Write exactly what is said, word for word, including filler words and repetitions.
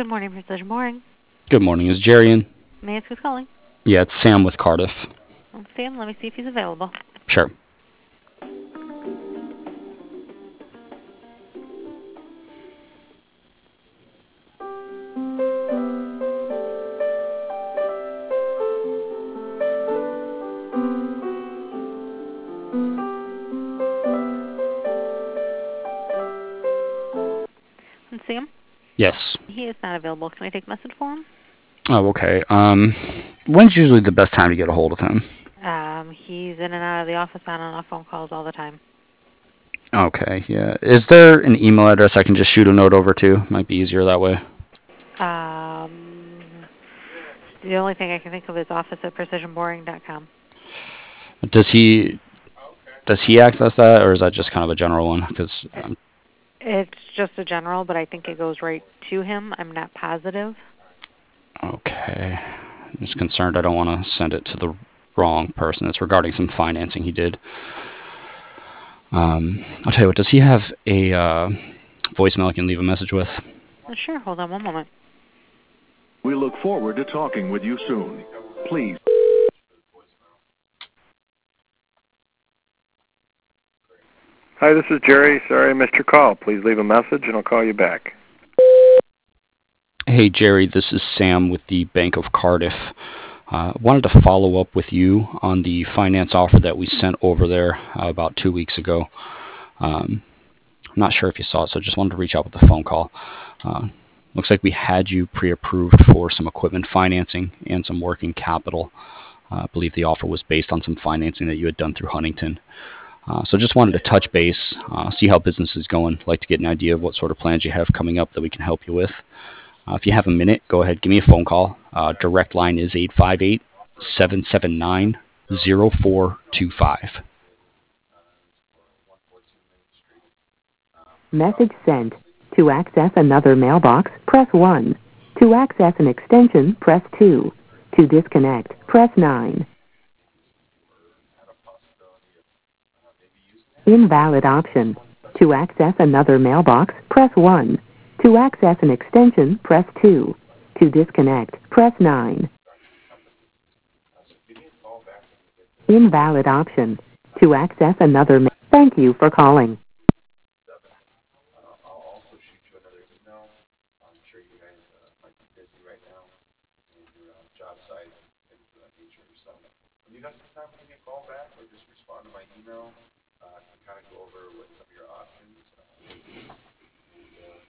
morning, Precision Boring. Good morning. Is Jerry in? May I ask who's calling? Yeah, it's Sam with Cardiff. Oh, Sam, let me see if he's available. Sure. And Sam? Yes. He is not available. Can I take a message for him? Oh, okay. Um, when's usually the best time to get a hold of him? Um, he's in and out of the office on and off phone calls all the time. Okay, yeah. Is there an email address I can just shoot a note over to? Might be easier that way. Um, the only thing I can think of is office at precision boring dot com. Does he does he access that, or is that just kind of a general one? Because um, It's just a general, but I think it goes right to him. I'm not positive. okay, I'm just concerned I don't want to send it to the wrong person. It's regarding some financing he did. Um, I'll tell you what. Does he have a uh, voicemail I can leave a message with? Uh, Sure, hold on one moment. We look forward to talking with you soon. Please. Hi, this is Jerry. Sorry I missed your call. Please leave a message and I'll call you back. Hey, Jerry, this is Sam with the Bank of Cardiff. I uh, wanted to follow up with you on the finance offer that we sent over there uh, about two weeks ago. Um, I'm not sure if you saw it, so just wanted to reach out with a phone call. Uh, looks like we had you pre-approved for some equipment financing and some working capital. Uh, I believe the offer was based on some financing that you had done through Huntington. Uh, so just wanted to touch base, uh, see how business is going. I'd like to get an idea of what sort of plans you have coming up that we can help you with. Uh, if you have a minute, go ahead, give me a phone call. Uh, direct line is eight five eight, seven seven nine, zero four two five. Message sent. To access another mailbox, press one. To access an extension, press two. To disconnect, press nine. Invalid option. To access another mailbox, press one. To access an extension, press two. To disconnect, press nine. Invalid option. To access another ma- Thank you for calling.